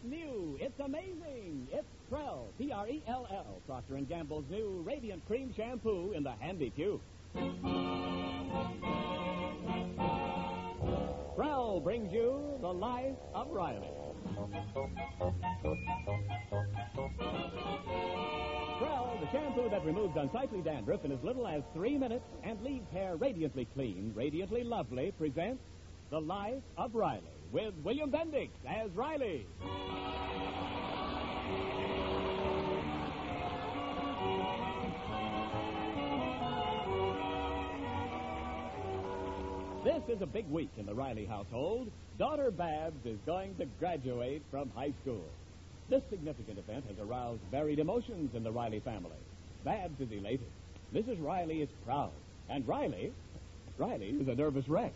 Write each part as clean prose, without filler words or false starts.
It's new. It's amazing. It's Prell, P-R-E-L-L, Procter & Gamble's new Radiant Cream Shampoo in the handy tube. Prell brings you The Life of Riley. Prell, the shampoo that removes unsightly dandruff in as little as 3 minutes and leaves hair radiantly clean, radiantly lovely, presents The Life of Riley with William Bendix as Riley. This is a big week in the Riley household. Daughter Babs is going to graduate from high school. This significant event has aroused varied emotions in the Riley family. Babs is elated. Mrs. Riley is proud. And Riley is a nervous wreck.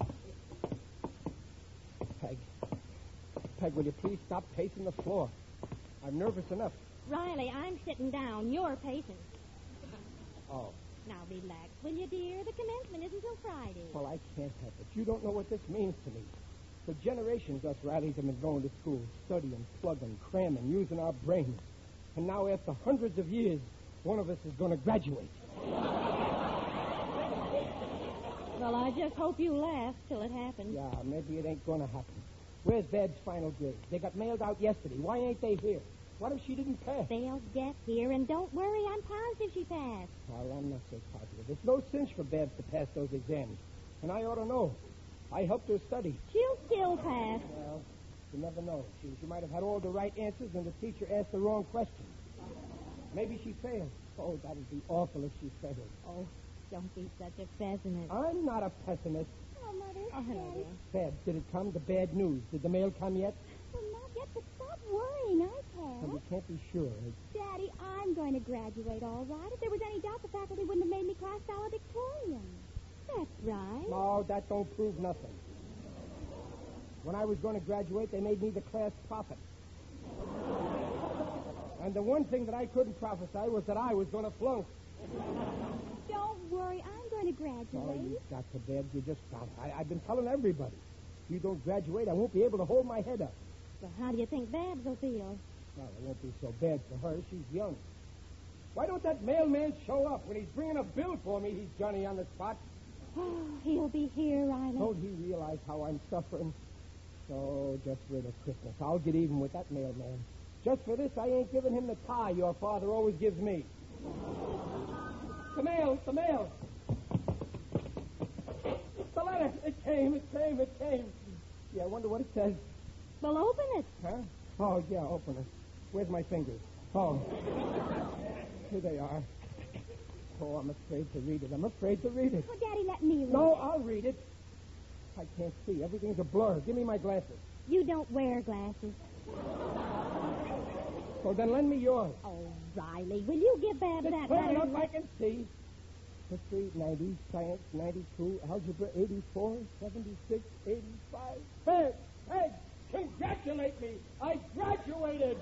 Peg, will you please stop pacing the floor? I'm nervous enough. Riley, I'm sitting down. You're pacing. Oh. Now relax, will you, dear? The commencement isn't until Friday. Well, I can't help it. You don't know what this means to me. For generations, us Rileys have been going to school, studying, plugging, cramming, using our brains. And now, after hundreds of years, one of us is going to graduate. Well, I just hope you last till it happens. Yeah, maybe it ain't going to happen. Where's Bab's final grades? They got mailed out yesterday. Why ain't they here? What if she didn't pass? They'll get here, and don't worry, I'm positive she passed. Well, I'm not so positive. It's no cinch for Babs to pass those exams. And I ought to know. I helped her study. She'll still pass. Well, you never know. She might have had all the right answers, and the teacher asked the wrong question. Maybe she failed. Oh, that would be awful if she failed. Oh, don't be such a pessimist. I'm not a pessimist. Oh, Mother. Daddy. Babs, did it come? The bad news. Did the mail come yet? Well, not yet, but stop worrying. I Well, can. we can't be sure. Daddy, I'm going to graduate all right. If there was any doubt, the faculty wouldn't have made me class valedictorian. That's right. No, that don't prove nothing. When I was going to graduate, they made me the class prophet. And the one thing that I couldn't prophesy was that I was going to flunk. Don't worry. I'm going to graduate. Oh, you got to, Babs. You just got it. I've been telling everybody. If you don't graduate, I won't be able to hold my head up. Well, how do you think Babs will feel? Well, it won't be so bad for her. She's young. Why don't that mailman show up? When he's bringing a bill for me, he's Johnny on the spot. Oh, he'll be here, Riley. Don't he realize how I'm suffering? So, just wait till Christmas. I'll get even with that mailman. Just for this, I ain't giving him the tie your father always gives me. The mail. The letter. It came. Yeah, I wonder what it says. Well, open it. Huh? Oh, yeah, open it. Where's my fingers? Oh. Here they are. Oh, I'm afraid to read it. Well, Daddy, let me read No, it. I'll read it. I can't see. Everything's a blur. Give me my glasses. You don't wear glasses. So then lend me yours. Oh, Riley, will you give Babs Just that turn it letter? up, I can see. History, 90, science, 92, algebra, 84, 76, 85. Hey, congratulate me. I graduated.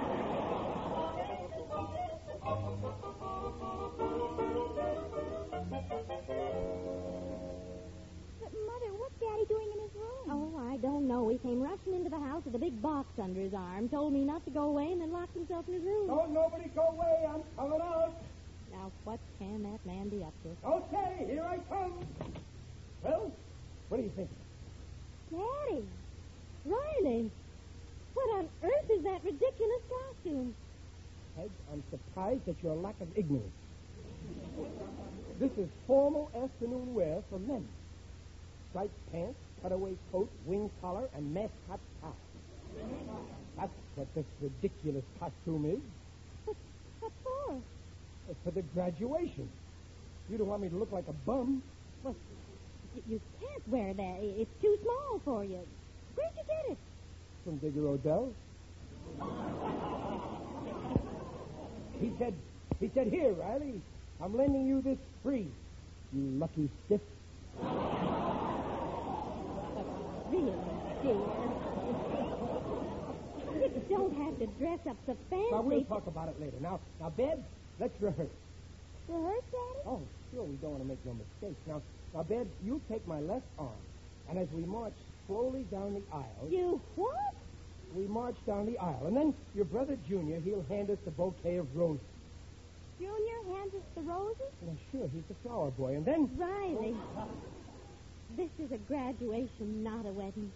But, Mother, what's Daddy doing in his room? Oh, I don't know. He came rushing into the house with a big box under his arm, told me not to go away, and then locked himself in his room. Don't nobody go away. I'm coming out. Now, what can that man be up to? Okay, here I come. Well, what do you think? Daddy! Riley! What on earth is that ridiculous costume? Peg, I'm surprised at your lack of ignorance. This is formal afternoon wear for men. Striped pants, cutaway coat, wing collar, and mascot tie. That's what this ridiculous costume is. What for? For the graduation. You don't want me to look like a bum. Well, you can't wear that. It's too small for you. Where'd you get it? From Digger Odell. He said, here, Riley, I'm lending you this free. You lucky stiff. Really, dear. You don't have to dress up so fancy. Now, we'll talk about it later. Now, Babs, let's rehearse. Rehearse, Daddy? Oh, sure, we don't want to make no mistakes. Now, Babs, you take my left arm, and as we march slowly down the aisle... You what? We march down the aisle. And then your brother Junior, he'll hand us the bouquet of roses. Junior hands us the roses? Well, sure, he's the flower boy. And then... Riley, this is a graduation, not a wedding.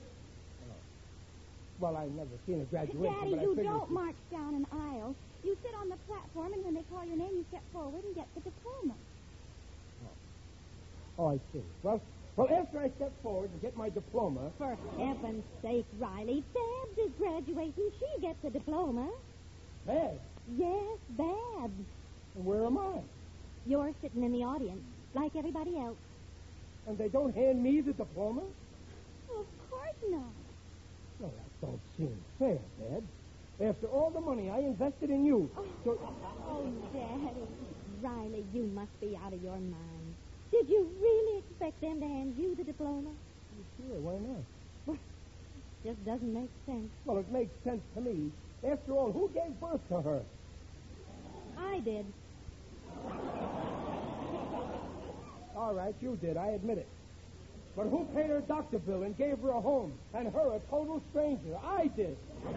Well, I've never seen a graduation, Daddy, but I you figured... don't march down an aisle. You sit on the platform, and when they call your name, you step forward and get the diploma. Oh, I see. Well, after I step forward and get my diploma... For heaven's sake, Riley, Babs is graduating. She gets a diploma. Babs? Yes, Babs. And where am I? You're sitting in the audience, like everybody else. And they don't hand me the diploma? Well, of course not. Well, that don't seem fair, Babs. After all the money I invested in you. So... Oh, Daddy. Riley, you must be out of your mind. Did you really expect them to hand you the diploma? Sure, why not? Just doesn't make sense. Well, it makes sense to me. After all, who gave birth to her? I did. All right, you did. I admit it. But who paid her doctor bill and gave her a home, and her a total stranger? I did.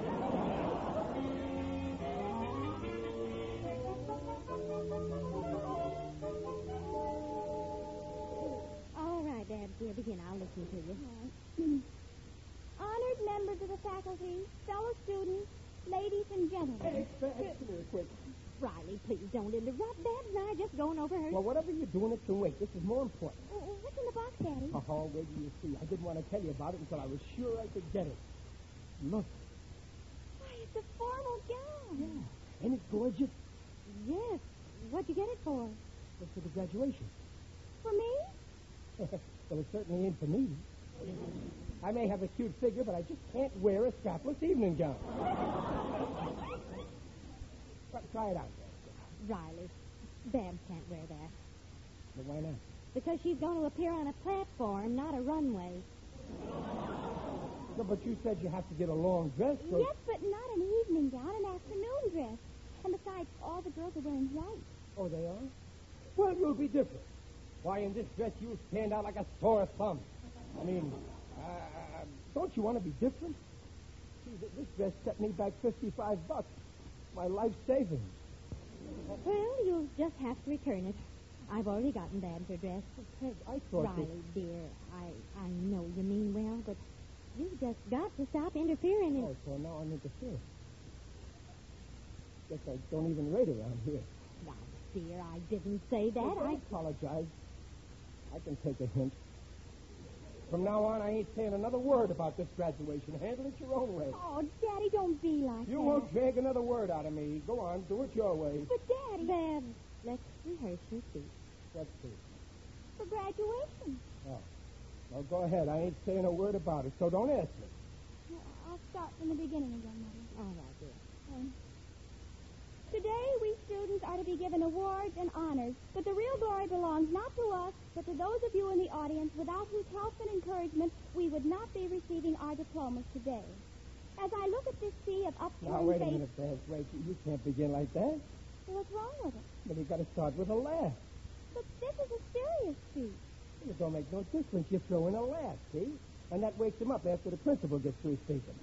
All right, Babs, dear, begin. I'll listen to you. Honored members of the faculty, fellow students, ladies and gentlemen. Hey, come here quick. Riley, please don't interrupt. Babs and I are just going over her... Well, whatever you're doing, it can wait. This is more important. What's in the box, Daddy? Oh, wait till you see. I didn't want to tell you about it until I was sure I could get it. Look. Why, it's a formal gown. Yeah. Ain't it gorgeous? Yes. What'd you get it for? It's for the graduation. For me? Well, it certainly ain't for me. I may have a cute figure, but I just can't wear a strapless evening gown. Try it out, Dad. Riley, Babs can't wear that. But why not? Because she's going to appear on a platform, not a runway. No, but you said you have to get a long dress. So... Yes, but not an evening gown, an afternoon dress. And besides, all the girls are wearing white. Oh, they are? Well, you'll be different. Why, in this dress, you'll stand out like a sore thumb. I mean, don't you want to be different? See, this dress set me back $55. My life savings. Well, you'll just have to return it. I've already gotten Babs her dress. Peg, I thought Riley, dear, I know you mean well, but you've just got to stop interfering. Oh, so now I'm interfering. Guess I don't even rate around here. Now, dear, I didn't say that. Well, I apologize. I can take a hint. From now on, I ain't saying another word about this graduation. Handle it your own way. Oh, Daddy, don't be like that. You won't drag another word out of me. Go on, do it your way. But, Daddy... Babs, let's rehearse your speech. Let's see. For graduation. Oh. Well, go ahead. I ain't saying a word about it, so don't ask me. Well, I'll start from the beginning again, Mother. All right, dear. Today, we students are to be given awards and honors, but the real glory belongs not to us, but to those of you in the audience without whose help and encouragement we would not be receiving our diplomas today. As I look at this sea of upturned Now, wait a faces... minute, Babs. Wait, you can't begin like that. Well, what's wrong with it? But you got to start with a laugh. But this is a serious speech. It don't make no difference. You throw in a laugh, see? And that wakes him up after the principal gets through speaking.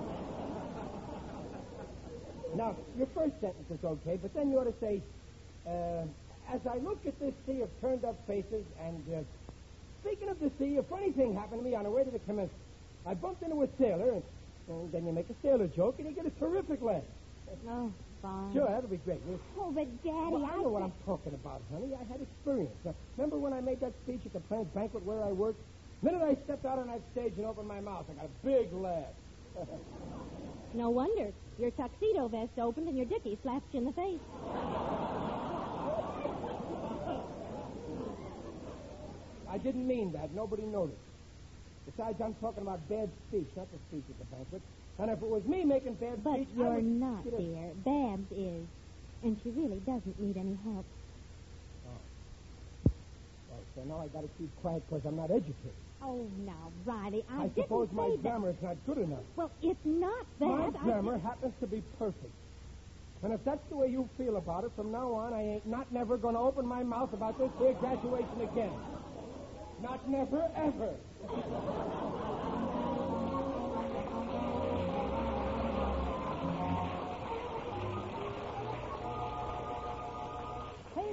Now, your first sentence is okay, but then you ought to say, as I look at this sea of turned-up faces, and speaking of the sea, a funny thing happened to me on the way to the commencement. I bumped into a sailor, and then you make a sailor joke, and you get a terrific laugh. Oh, fine. Sure, that'll be great. Oh, but Daddy, Well, I know what I'm talking about, honey. I had experience. Remember when I made that speech at the plant banquet where I worked? The minute I stepped out on that stage and opened my mouth, I got a big laugh. No wonder. Your tuxedo vest opened and your dickie slapped you in the face. I didn't mean that. Nobody noticed. Besides, I'm talking about Bab's speech, not the speech at the banquet. And if it was me making Bab's But speech, you're not, dear. Babs is. And she really doesn't need any help. Oh, so now I got to keep quiet because I'm not educated. Oh, now, Riley, I didn't suppose my say that. grammar is not good enough. Well, it's not that. My grammar happens to be perfect. And if that's the way you feel about it, from now on, I ain't not never going to open my mouth about this here graduation again. Not never, ever.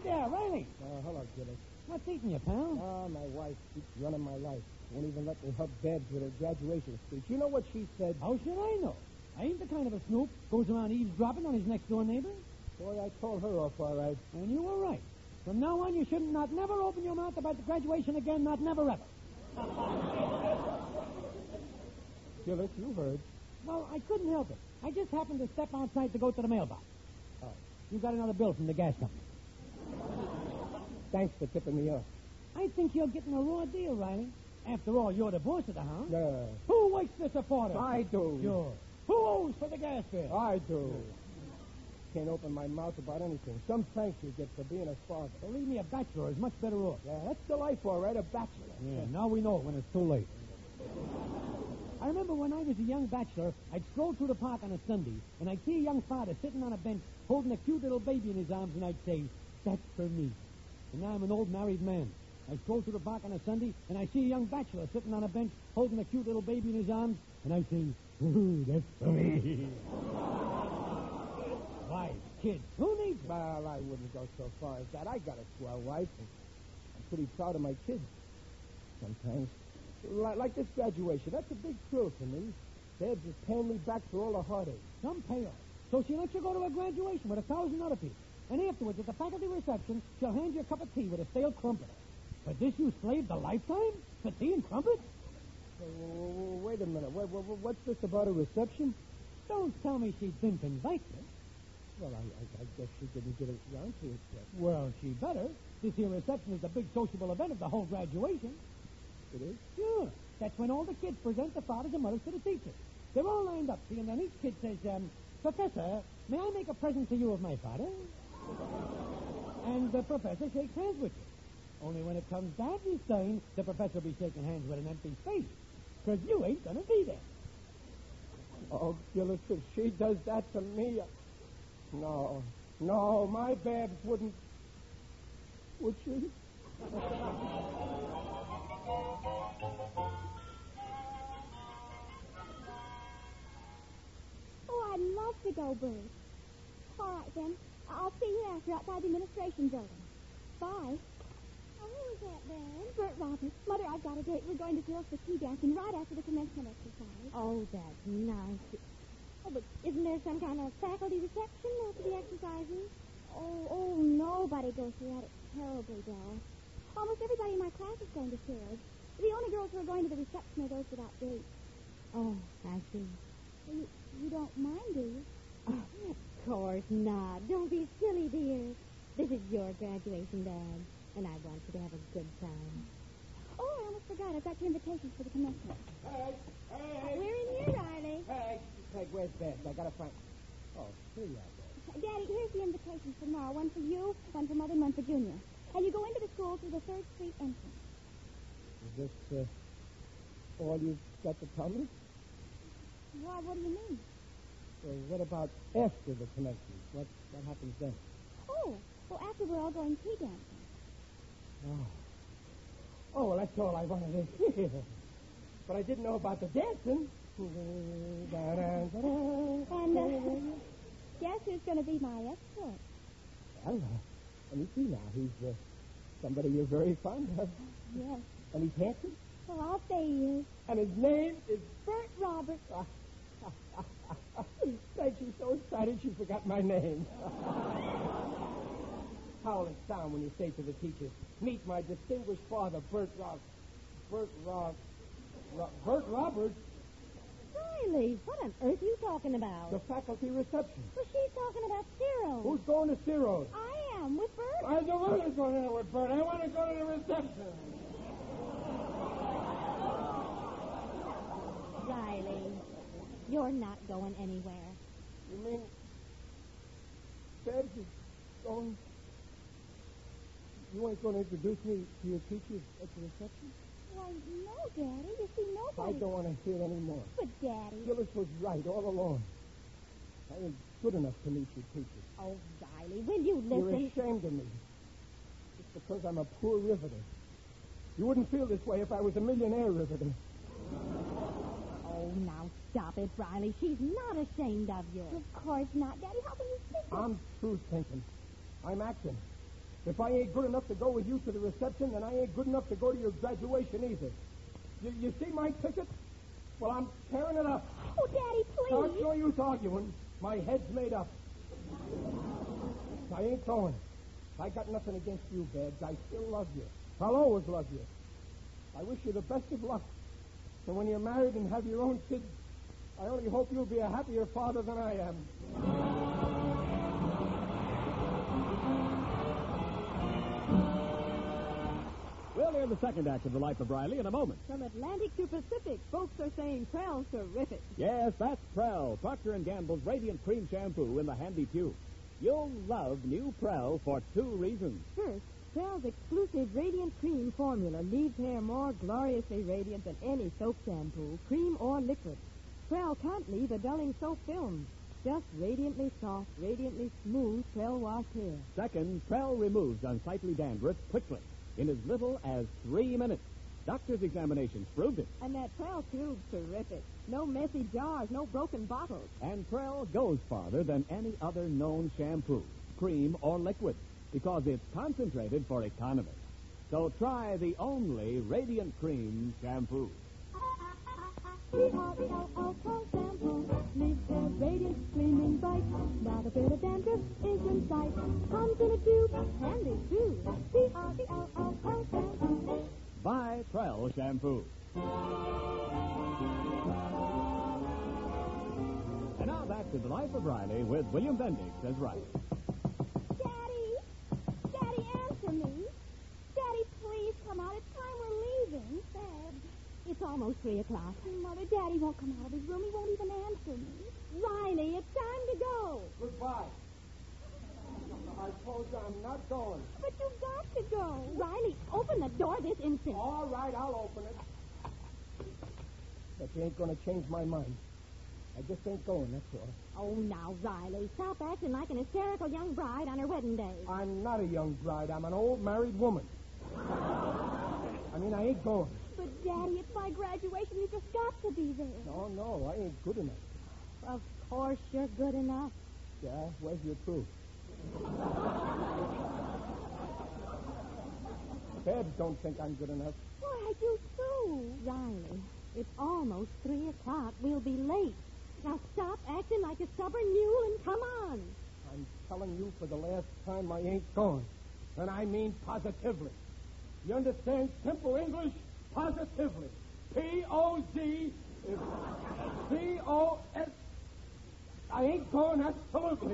there, Riley. Hello, Gillis. What's eating you, pal? My wife keeps running my life. Won't even let me hug Babs with her graduation speech. You know what she said? How should I know? I ain't the kind of a snoop goes around eavesdropping on his next-door neighbor. Boy, I told her off all right. And you were right. From now on, you shouldn't not never open your mouth about the graduation again, not never ever. Gillis, you heard. Well, I couldn't help it. I just happened to step outside to go to the mailbox. Oh. You got another bill from the gas company. Thanks for tipping me off. I think you're getting a raw deal, Riley. After all, you're the boss of the house. Yeah. Who wakes the supporter? I do. Sure. Who owes for the gas bill? I do. Can't open my mouth about anything. Some thanks you get for being a father. Believe me, a bachelor is much better off. Yeah, that's the life, all right, a bachelor. Yeah, now we know it when it's too late. I remember when I was a young bachelor, I'd stroll through the park on a Sunday, and I'd see a young father sitting on a bench holding a cute little baby in his arms, and I'd say, that's for me. And now I'm an old married man. I stroll through the park on a Sunday, and I see a young bachelor sitting on a bench holding a cute little baby in his arms, and I say, ooh, that's for me. Wives, kids, who needs it? Well, I wouldn't go so far as that. I got a swell wife, and I'm pretty proud of my kids. Sometimes. Like this graduation. That's a big thrill for me. Babs is paying me back for all the heartache. Some payoff. So she lets you go to a graduation with 1,000 other people. And afterwards, at the faculty reception, she'll hand you a cup of tea with a stale crumpet. For this you slaved a lifetime? For tea and crumpets? Wait a minute. What's this about a reception? Don't tell me she's been invited. Well, I guess she didn't get around to it yet. Well, she better. This here reception is the big sociable event of the whole graduation. It is? Sure. That's when all the kids present their fathers and mothers to the teachers. They're all lined up, see, and then each kid says, Professor, may I make a present to you of my father? And the professor shakes hands with you. Only when it comes Daddy's turn, the professor will be shaking hands with an empty face. Because you ain't going to be there. Oh, Gillis, if she does that to me... No, my Babs wouldn't... Would she? Oh, I'd love to go, Bert. All right, then. I'll see you after outside the administration building. Bye. Oh, who is that, Ben? Bert Roberts. Mother, I've got a date. We're going to Phil's for tea dancing right after the commencement exercise. Oh, that's nice. Oh, but isn't there some kind of faculty reception after the exercises? Oh, nobody goes through that. It's terribly dull. Almost everybody in my class is going to Sarah's. The only girls who are going to the reception are those without dates. Oh, I see. You don't mind, do you? Oh, of course not. Don't be silly, dear. This is your graduation, Dad, and I want you to have a good time. Oh, I almost forgot. I've got your invitations for the commencement. Hey! We're in here, Riley. Hey, where's Babs? I gotta find... Oh, here you are, Daddy, here's the invitations for tomorrow. One for you, one for Mother, and one for Junior. And you go into the school through the 3rd Street entrance. Is this all you've got to tell me? Why, what do you mean? Well, what about after the commencement? What happens then? Oh, well, after we're all going tea dancing. Oh, well, that's all I wanted to hear. But I didn't know about the dancing. And guess who's going to be my escort? Well, let me see now. He's somebody you're very fond of. Yes. And he's handsome. Well, I'll say he is. And his name is... Bert Roberts. Thank you. So excited she forgot my name. How will it sound when you say to the teachers, meet my distinguished father, Bert Roberts. Bert Roberts? Riley, what on earth are you talking about? The faculty reception. Well, she's talking about Cyril. Who's going to Ciro's? I am, with Bert. I don't want to go there with Bert. I want to go to the reception. Riley, you're not going anywhere. You mean Babs is going... You ain't going to introduce me to your teachers at the reception? Why, no, Daddy. You see, I nobody... don't want to hear any more. But, Daddy... Gillis was right all along. I ain't good enough to meet your teachers. Oh, Riley, will you You're listen? ashamed of me. Just because I'm a poor riveter. You wouldn't feel this way if I was a millionaire riveter. Oh, now stop it, Riley. She's not ashamed of you. Of course not, Daddy. How can you think of... I'm through thinking. I'm acting. If I ain't good enough to go with you to the reception, then I ain't good enough to go to your graduation either. You see my ticket? Well, I'm tearing it up. Oh, Daddy, There's please. no use arguing. My head's made up. I ain't going. I got nothing against you, Babs. I still love you. I'll always love you. I wish you the best of luck. And when you're married and have your own kids, I only hope you'll be a happier father than I am. We'll hear the second act of The Life of Riley in a moment. From Atlantic to Pacific, folks are saying Prell's terrific. Yes, that's Prell, Procter & Gamble's Radiant Cream Shampoo in the handy tube. You'll love new Prell for two reasons. First, Prell's exclusive Radiant Cream formula leaves hair more gloriously radiant than any soap shampoo, cream, or liquid. Prell can't leave a dulling soap film. Just radiantly soft, radiantly smooth Prell wash hair. Second, Prell removes unsightly dandruff quickly, in as little as 3 minutes. Doctor's examinations proved it. And that Prell tube's terrific. No messy jars, no broken bottles. And Prell goes farther than any other known shampoo, cream, or liquid, because it's concentrated for economy. So try the only Radiant Cream Shampoo. Prell shampoo leaves hair radiant, gleaming bright. Not a bit of dandruff is in sight. Comes in a tube, handy too. Prell shampoo. Buy Prell Shampoo. And now back to The Life of Riley with William Bendix as Riley. Daddy, answer me. Daddy, please come out. It's time we're leaving. Babs, it's almost 3 o'clock. Mother, Daddy won't come out of his room. He won't even answer me. Riley, it's time to go. Goodbye. I told you I'm not going. But you've got to go. Riley, open the door this instant. All right, I'll open it. But you ain't going to change my mind. I just ain't going, that's all. Oh, now, Riley, stop acting like an hysterical young bride on her wedding day. I'm not a young bride. I'm an old married woman. I mean, I ain't going. But, Daddy, it's my graduation. You just got to be there. No, I ain't good enough. Of course you're good enough. Yeah, where's your proof? Babs don't think I'm good enough. Why, I do too. Riley, it's almost 3 o'clock. We'll be late. Now stop acting like a stubborn mule and come on. I'm telling you for the last time I ain't going. And I mean positively. You understand simple English? Positively. P-O-Z P-O-S. I ain't going, absolutely.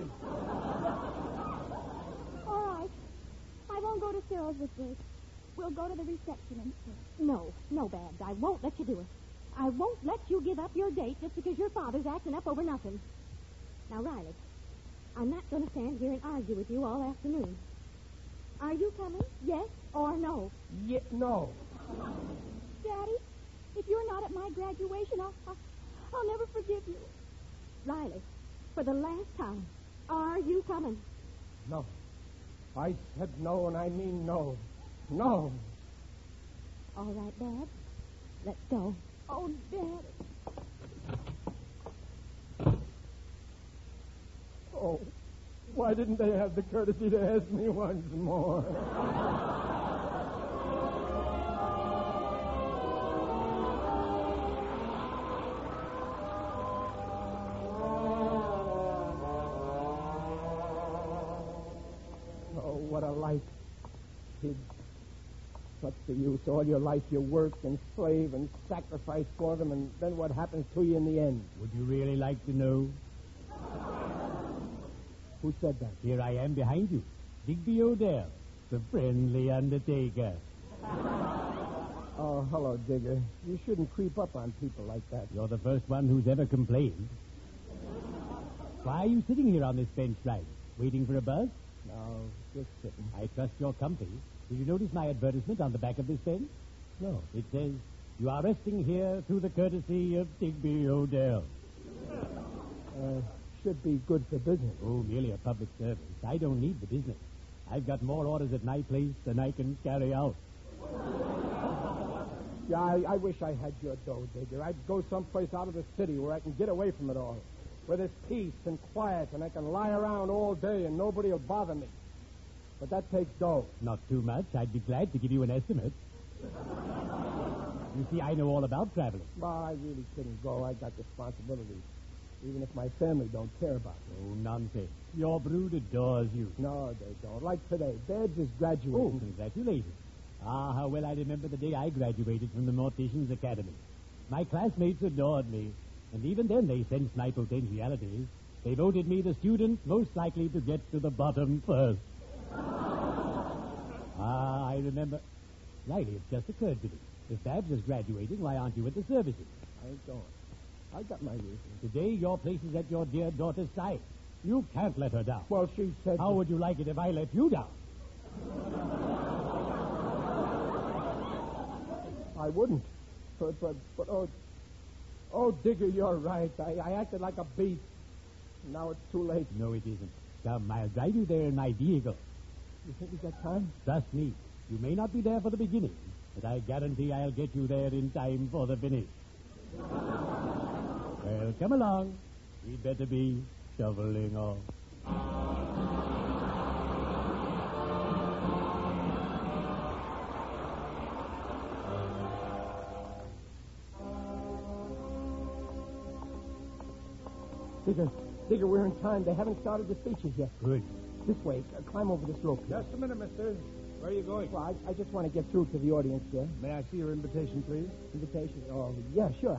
All right. I won't go to Cyril's this week. We'll go to the reception instead. No, Babs, I won't let you do it. I won't let you give up your date just because your father's acting up over nothing. Now, Riley, I'm not going to stand here and argue with you all afternoon. Are you coming? Yes or no? No. Daddy, if you're not at my graduation, I'll never forgive you. Riley, for the last time, are you coming? No. I said no, and I mean no. No. All right, Babs. Let's go. Oh, Daddy. Oh, why didn't they have the courtesy to ask me once more? Oh, what a life, kids. What's the use? All your life you work and slave and sacrifice for them, and then what happens to you in the end? Would you really like to know? Who said that? Here I am behind you. Digby Odell, the friendly undertaker. Oh, hello, Digger. You shouldn't creep up on people like that. You're the first one who's ever complained. Why are you sitting here on this bench, Riley? Waiting for a buzz? No, just sitting. I trust your company. Did you notice my advertisement on the back of this bench? No. It says, you are resting here through the courtesy of Digby Odell. Should be good for business. Oh, merely a public service. I don't need the business. I've got more orders at my place than I can carry out. Yeah, I wish I had your dough, Digger. I'd go someplace out of the city where I can get away from it all. Where there's peace and quiet and I can lie around all day and nobody will bother me. But that takes dough. Not too much. I'd be glad to give you an estimate. You see, I know all about traveling. Well, I really couldn't go. I got responsibilities. Even if my family don't care about me. Oh, nonsense. Your brood adores you. No, they don't. Like today, Babs is graduating. Oh, congratulations. Ah, how well I remember the day I graduated from the Mortician's Academy. My classmates adored me, and even then they sensed my potentialities. They voted me the student most likely to get to the bottom first. Ah, I remember. Riley, it just occurred to me. If Babs is graduating, why aren't you at the services? I ain't going. I got my reasons. Today, your place is at your dear daughter's side. You can't let her down. Well, she said... How would you like it if I let you down? I wouldn't. But, oh, Digger, you're right. I acted like a beast. Now it's too late. No, it isn't. Come, I'll drive you there in my vehicle. You think we got time? Trust me. You may not be there for the beginning, but I guarantee I'll get you there in time for the finish. Well, come along. We'd better be shoveling off. Digger, we're in time. They haven't started the speeches yet. Good. This way. Climb over this rope. Just a minute, mister. Where are you going? Well, I just want to get through to the audience there. May I see your invitation, please? Invitation? Oh, yeah, sure.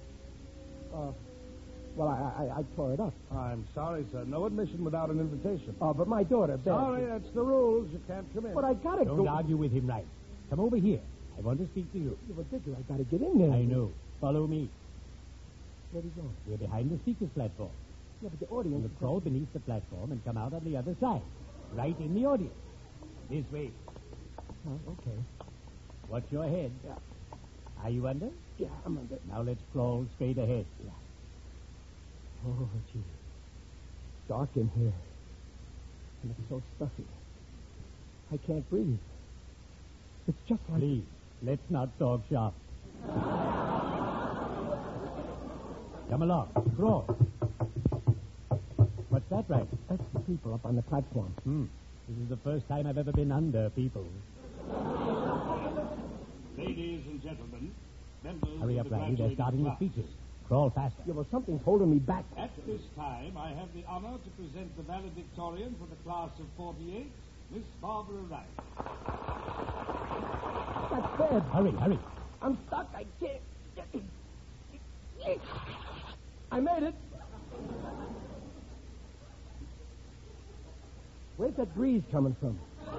Well, I tore it up. I'm sorry, sir. No admission without an invitation. Oh, but my daughter, Beth. Sorry, that's the rules. You can't come in. But I gotta Don't go. argue with him, Riley. Come over here. I want to speak to you. Yeah, but Digger, I gotta get in there. I know. Follow me. Where'd he go? We're behind the speaker's platform. Yeah, but the audience... You crawl beneath the platform and come out on the other side. Right in the audience. This way. Oh, okay. Watch your head. Yeah. Are you under? Yeah, I'm under. Now let's crawl straight ahead. Yeah. Oh, gee. Dark in here. And it's so stuffy. I can't breathe. It's just like... Please, let's not talk shop. Come along. Crawl. What's that, Riley? That's the people up on the platform. This is the first time I've ever been under people. Ladies and gentlemen, members Hurry of up, the Riley. They're graduating starting the class. speeches. Crawl faster. Yeah, well, something's holding me back. At this time, I have the honor to present the valedictorian for the class of 48, Miss Barbara Wright. That's bad. Hurry. I'm stuck. I can't... I made it. Where's that breeze coming from?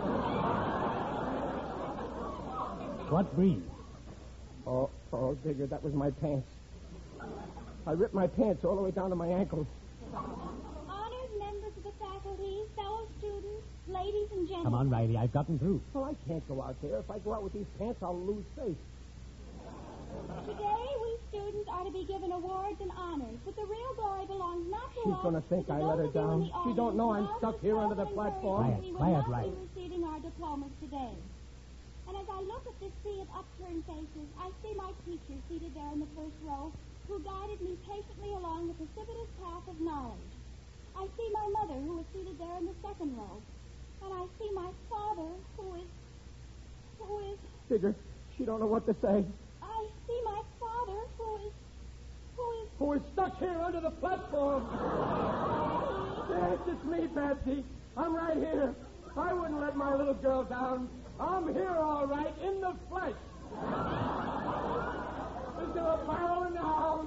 What breeze? Oh, Digger, that was my pants. I ripped my pants all the way down to my ankles. Honored members of the faculty, fellow students, ladies and gentlemen. Come on, Riley. I've gotten through. Well, I can't go out there. If I go out with these pants, I'll lose face. Today, we students are to be given awards and honors, but the real glory belongs not to She's us. gonna think but I to let her those of you in down. the She audience don't know I'm without stuck whose here under the help and platform. encouragement we would Quiet, not Riley. be receiving our diplomas today. And as I look at this sea of upturned faces, I see my teacher seated there in the first row, who guided me patiently along the precipitous path of knowledge. I see my mother, who is seated there in the second row. And I see my father, who is... Digger, she don't know what to say. I see my father, who is... Who is stuck here under the platform. Yes, it's me, Patsy. I'm right here. I wouldn't let my little girl down. I'm here, all right, in the flesh. Is there a barrel in the house?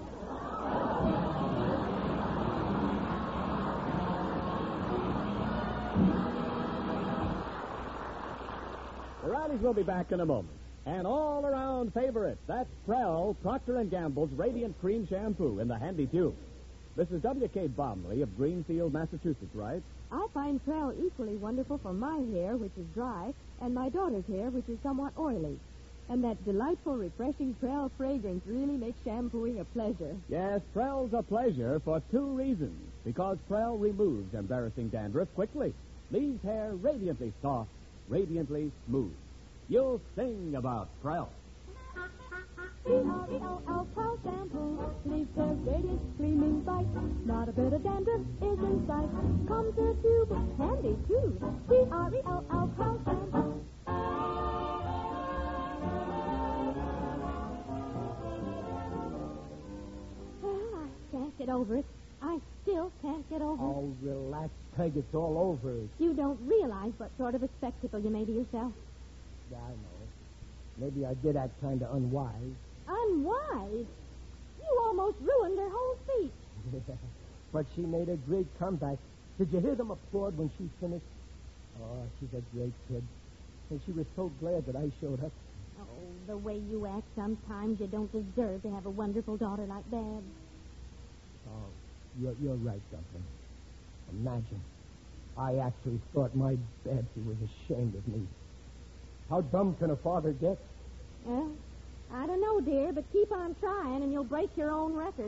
The Rileys will be back in a moment. An all-around favorite. That's Prell, Procter & Gamble's Radiant Cream Shampoo in the handy tube. This is W.K. Bomley of Greenfield, Massachusetts, right? I find Prell equally wonderful for my hair, which is dry, and my daughter's hair, which is somewhat oily. And that delightful, refreshing Prell fragrance really makes shampooing a pleasure. Yes, Prell's a pleasure for two reasons. Because Prell removes embarrassing dandruff quickly, leaves hair radiantly soft, radiantly smooth. You'll sing about Prell. P-R-E-L-L, Pearl shampoo. Leaves their radiant, gleaming bright. Not a bit of dandruff is in sight. Comes in a tube, handy too. P-R-E-L-L, Pearl shampoo. Well, I can't get over it. I still can't get over it. Oh, relax, Peg. It's all over. You don't realize what sort of a spectacle you made of yourself. Yeah, I know. Maybe I did act kind of unwise. Unwise? You almost ruined her whole speech. But she made a great comeback. Did you hear them applaud when she finished? Oh, she's a great kid. And she was so glad that I showed up. Oh, the way you act sometimes, you don't deserve to have a wonderful daughter like Babs. Oh, you're right, Dumpling. Imagine. I actually thought my Babsy was ashamed of me. How dumb can a father get? Well, I don't know, dear, but keep on trying and you'll break your own record.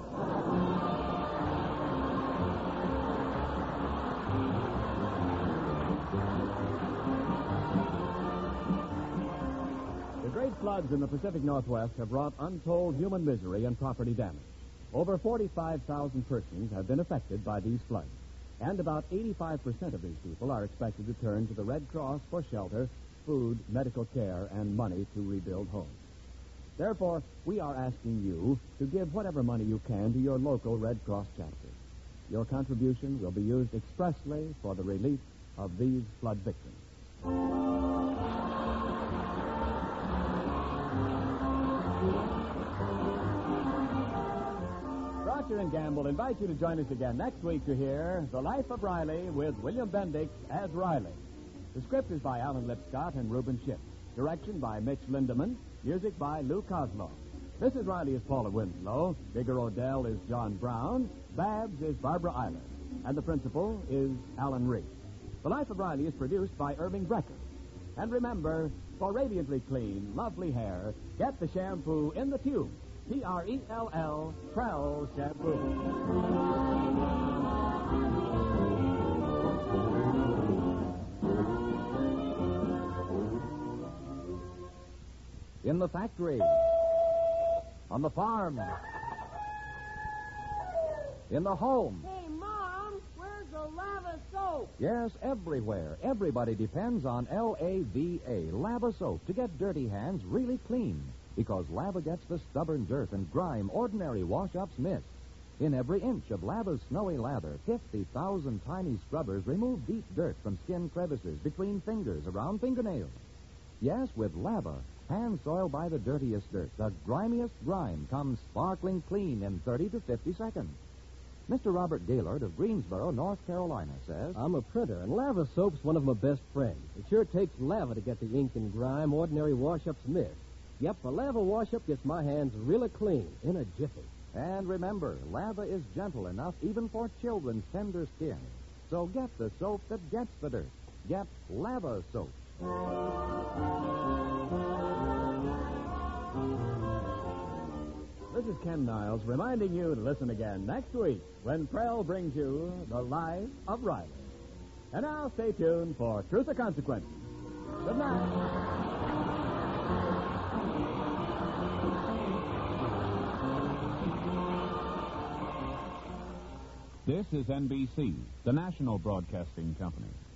The great floods in the Pacific Northwest have wrought untold human misery and property damage. Over 45,000 persons have been affected by these floods, and about 85% of these people are expected to turn to the Red Cross for shelter, food, medical care, and money to rebuild homes. Therefore, we are asking you to give whatever money you can to your local Red Cross chapter. Your contribution will be used expressly for the relief of these flood victims. Procter & Gamble invites you to join us again next week to hear The Life of Riley with William Bendix as Riley. The script is by Alan Lipscott and Reuben Schiff. Direction by Mitch Lindemann. Music by Lou Kozloff. Mrs. Riley is Paula Winslow. Digger Odell is John Brown. Babs is Barbara Eiler. And the principal is Alan Reed. The Life of Riley is produced by Irving Brecker. And remember, for radiantly clean, lovely hair, get the shampoo in the tube. P-R-E-L-L, Prell Shampoo. In the factory, on the farm, in the home. Hey, Mom, where's the lava soap? Yes, everywhere. Everybody depends on L-A-V-A, Lava Soap, to get dirty hands really clean. Because Lava gets the stubborn dirt and grime ordinary wash-ups miss. In every inch of Lava's snowy lather, 50,000 tiny scrubbers remove deep dirt from skin crevices, between fingers, around fingernails. Yes, with Lava, hands soiled by the dirtiest dirt, the grimiest grime, comes sparkling clean in 30 to 50 seconds. Mr. Robert Gaylord of Greensboro, North Carolina, says, I'm a printer, and Lava Soap's one of my best friends. It sure takes Lava to get the ink and grime ordinary wash-ups miss. Yep, a Lava wash-up gets my hands really clean in a jiffy. and remember, Lava is gentle enough even for children's tender skin. So get the soap that gets the dirt. Get Lava Soap. This is Ken Niles reminding you to listen again next week when Prell brings you The Life of Riley. And now stay tuned for Truth or Consequences. Good night. This is NBC, the national broadcasting company.